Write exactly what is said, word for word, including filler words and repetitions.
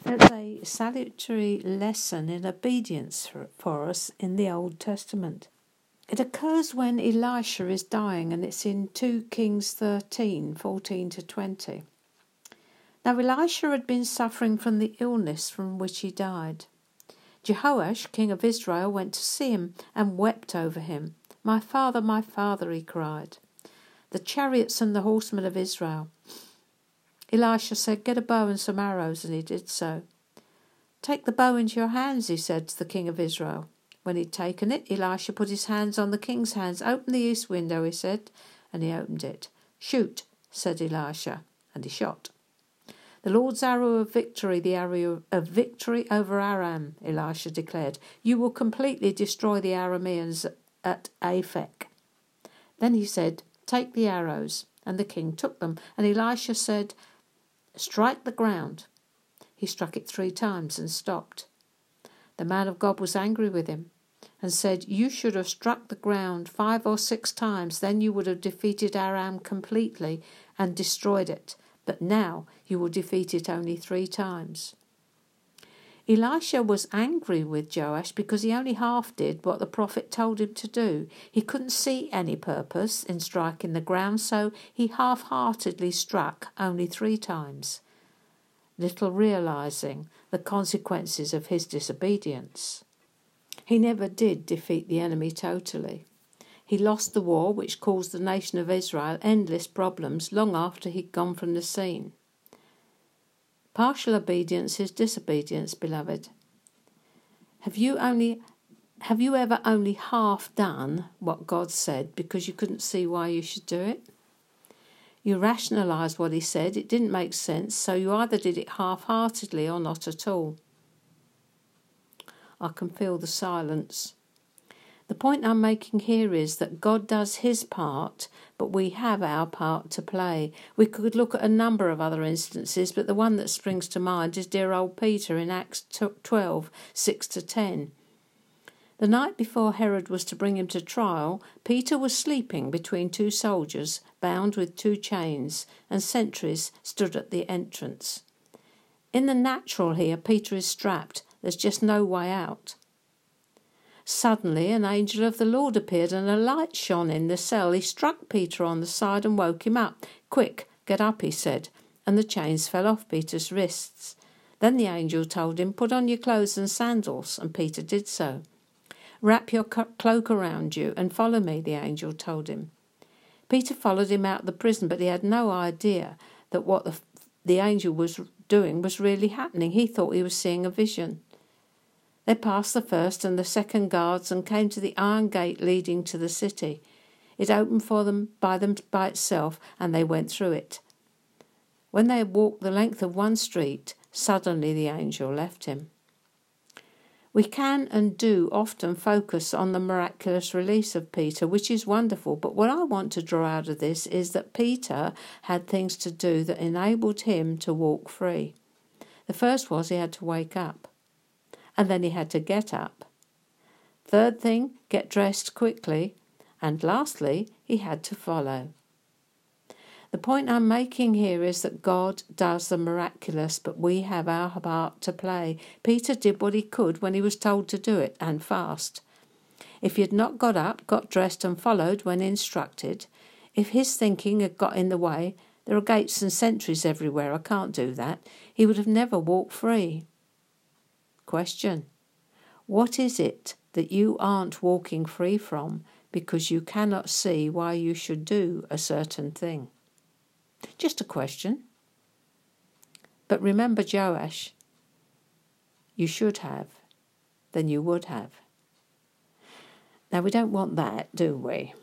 There's a salutary lesson in obedience for, for us in the Old Testament. It occurs when Elisha is dying, and it's in two Kings thirteen, fourteen to twenty. Now Elisha had been suffering from the illness from which he died. Jehoash, king of Israel, went to see him and wept over him. "My father, my father," he cried, "the chariots and the horsemen of Israel." Elisha said, "Get a bow and some arrows," and he did so. "Take the bow into your hands," he said to the king of Israel. When he'd taken it, Elisha put his hands on the king's hands. "Open the east window," he said, and he opened it. "Shoot," said Elisha, and he shot. "The Lord's arrow of victory, the arrow of victory over Aram," Elisha declared. "You will completely destroy the Arameans at Aphek." Then he said, "Take the arrows," and the king took them, and Elisha said, "Strike the ground." He struck it three times and stopped. The man of God was angry with him and said, "You should have struck the ground five or six times, then you would have defeated Aram completely and destroyed it. But now you will defeat it only three times." Elisha was angry with Joash because he only half did what the prophet told him to do. He couldn't see any purpose in striking the ground, so he half-heartedly struck only three times, little realizing the consequences of his disobedience. He never did defeat the enemy totally. He lost the war, which caused the nation of Israel endless problems long after he'd gone from the scene. Partial obedience is disobedience, beloved. Have you only, have you ever only half done what God said because you couldn't see why you should do it? You rationalised what he said, it didn't make sense, so you either did it half-heartedly or not at all. I can feel the silence. The point I'm making here is that God does his part, but we have our part to play. We could look at a number of other instances, but the one that springs to mind is dear old Peter in Acts twelve, six to ten. The night before Herod was to bring him to trial, Peter was sleeping between two soldiers, bound with two chains, and sentries stood at the entrance. In the natural here, Peter is strapped. There's just no way out. Suddenly an angel of the Lord appeared and a light shone in the cell. He struck Peter on the side and woke him up. "Quick, get up," he said, and the chains fell off Peter's wrists. Then the angel told him, "Put on your clothes and sandals," and Peter did so. "Wrap your cloak around you and follow me," the angel told him. Peter followed him out of the prison, but he had no idea that what the, the angel was doing was really happening. He thought he was seeing a vision. They passed the first and the second guards and came to the iron gate leading to the city. It opened for them by them by itself, and they went through it. When they had walked the length of one street, suddenly the angel left him. We can and do often focus on the miraculous release of Peter, which is wonderful, but what I want to draw out of this is that Peter had things to do that enabled him to walk free. The first was he had to wake up. And then he had to get up. Third thing, get dressed quickly. And lastly, he had to follow. The point I'm making here is that God does the miraculous, but we have our part to play. Peter did what he could when he was told to do it, and fast. If he had not got up, got dressed and followed when instructed, if his thinking had got in the way, there are gates and sentries everywhere, I can't do that, he would have never walked free. Question: what is it that you aren't walking free from because you cannot see why you should do a certain thing? Just a question. But remember Joash, you should have, then you would have. Now we don't want that, do we?